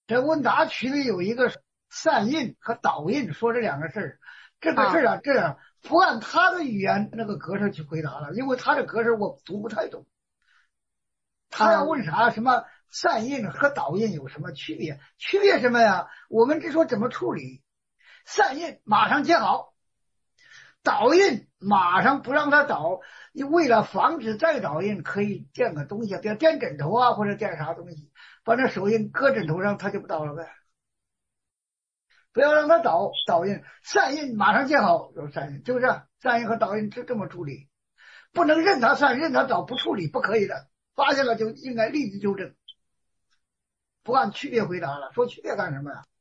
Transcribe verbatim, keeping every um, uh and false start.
这问答区别有一个散印和导印，说这两个事儿。这个事啊儿啊，这样不按他的语言那个格式去回答了，因为他的格式我读不太懂。他要问嗯啥？什么散印和导印有什么区别？区别什么呀？我们只说怎么处理。散印马上接好，导印马上不让他导。你为了防止再导印，可以垫个东西，比如垫枕头啊，或者垫啥东西，把那手印搁枕头上，他就不倒了呗。不要让他导导印，散印马上接好，有散印，是不是？散印和导印是这么处理，不能任他散，任他导，不处理不可以的。发现了就应该立即纠正，不按区别回答了。说区别干什么呀？